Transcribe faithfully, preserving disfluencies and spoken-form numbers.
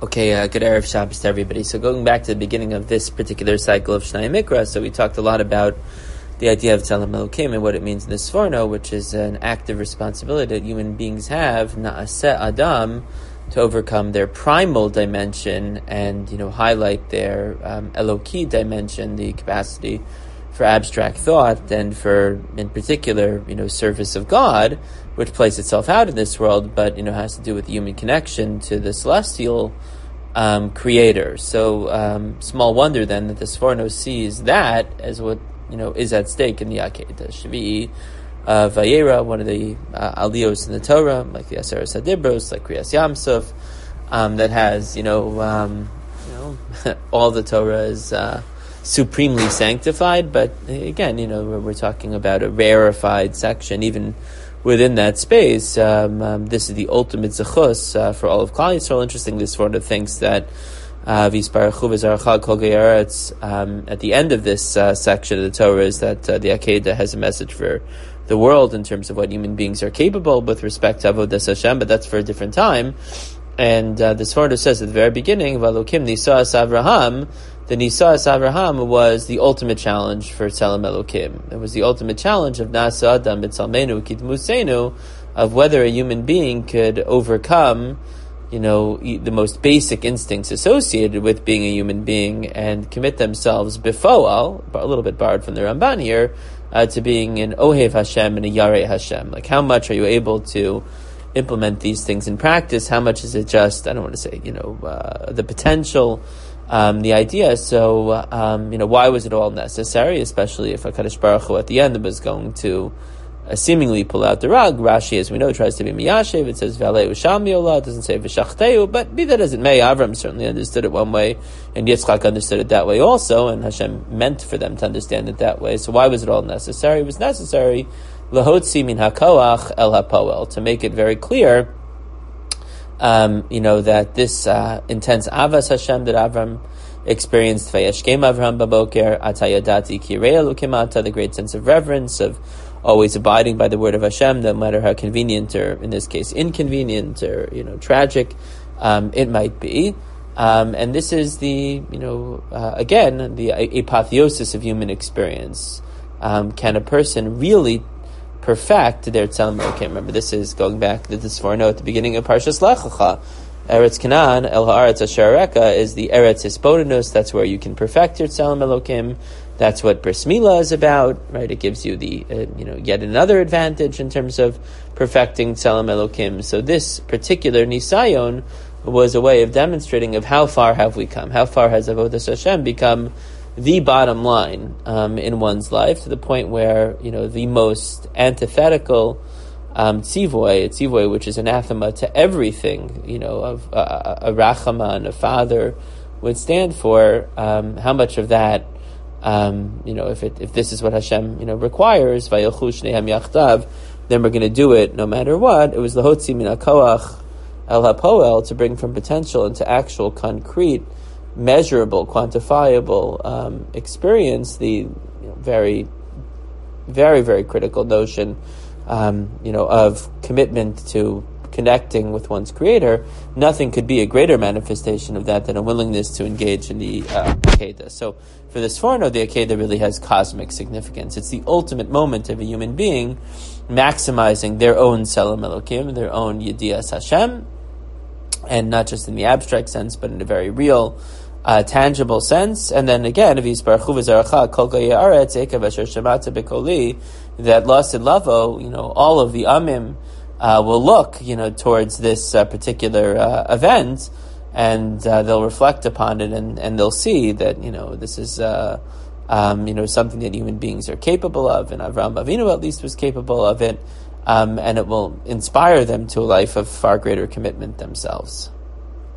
Okay, uh, good Erev Shabbos to everybody. So going back to the beginning of this particular cycle of Shnai Mikra, so we talked a lot about the idea of Tzelem Elokim and what it means in the Sforno, which is an active responsibility that human beings have, Na'aseh Adam, to overcome their primal dimension and, you know, highlight their um, Eloki dimension, the capacity for abstract thought and for, in particular, you know, service of God, which plays itself out in this world, but, you know, has to do with the human connection to the celestial um, creator. So, um, small wonder then that the Sforno sees that as what, you know, is at stake in the Akedah. Shvi'i uh, Vayera, one of the uh, aliyos in the Torah, like the Aseres HaDibros, like Kriyas Yamsuf, um, that has, you know, um, you know, all the Torah is uh, supremely sanctified, but again, you know, we're, we're talking about a rarefied section, even within that space. Um, um, this is the ultimate zechus uh, for all of Klal Yisrael. Interesting, this sort of thinks that uh, V'yisparechu v'zarachah kol ge'aretz, um at the end of this uh, section of the Torah is that uh, the Akedah has a message for the world in terms of what human beings are capable with respect to Avodas Hashem, but that's for a different time. And uh, the Sforno says at the very beginning, V'alokim nisa'as Avraham, the Nisa'as Avraham was the ultimate challenge for Tzelem Elokim. It was the ultimate challenge of Nasa Adam B'Tzalmenu Kidmusenu, of whether a human being could overcome, you know, the most basic instincts associated with being a human being and commit themselves bifoal, a little bit borrowed from the Ramban here, uh, to being an Ohev Hashem and a Yarei Hashem. Like, how much are you able to implement these things in practice? How much is it just, I don't want to say, you know, uh, the potential, Um, the idea, so, um, you know, why was it all necessary, especially if HaKadosh Baruch Hu at the end was going to uh, seemingly pull out the rug. Rashi, as we know, tries to be miyashev. It says, V'alei u'sham yolah, it doesn't say v'shachteu, but be that as it may, Avram certainly understood it one way, and Yitzchak understood it that way also, and Hashem meant for them to understand it that way. So why was it all necessary? It was necessary, lahotzi min hakoach el hapoel, to make it very clear Um, you know, that this uh, intense avas Hashem that Avram experienced, Vayashkem Avram Baboker, Atayadati Kirei Elokimata, the great sense of reverence, of always abiding by the word of Hashem, no matter how convenient or, in this case, inconvenient or, you know, tragic um, it might be. Um, and this is the, you know, uh, again, the apotheosis of human experience. Um, can a person really perfect their Tzelem Elokim? Remember, this is going back to the Sforno at the beginning of Parshas Lech Lecha. Eretz Canaan, El Haaretz Asher Areka, is the Eretz Hisbodinus. That's where you can perfect your Tzelem Elokim. That's what Bris Milah is about, right? It gives you the, uh, you know, yet another advantage in terms of perfecting Tzelem Elokim. So this particular Nisayon was a way of demonstrating of how far have we come? How far has Avodas Hashem become the bottom line um, in one's life, to the point where, you know, the most antithetical um, tzivoy, a tzivoy which is anathema to everything, you know, of uh, a rachaman, a father, would stand for. Um, how much of that, um, you know, if it, if this is what Hashem, you know, requires, vayilchu shnehem yachdav, then we're going to do it no matter what. It was the hotzi min hakoach el hapoel, to bring from potential into actual concrete, measurable, quantifiable um, experience, the you know, very, very, very critical notion, um, you know, of commitment to connecting with one's Creator. Nothing could be a greater manifestation of that than a willingness to engage in the uh, Akedah. So, for the Sforno, the Akedah really has cosmic significance. It's the ultimate moment of a human being maximizing their own Tzelem Elokim, their own Yedias Hashem, and not just in the abstract sense, but in a very real, Uh, tangible sense. And then again, that lasted lavo, you know, all of the amim uh, will look, you know, towards this uh, particular uh, event, and uh, they'll reflect upon it, and, and they'll see that, you know, this is, uh, um, you know, something that human beings are capable of, and Avraham Avinu at least was capable of it, um, and it will inspire them to a life of far greater commitment themselves.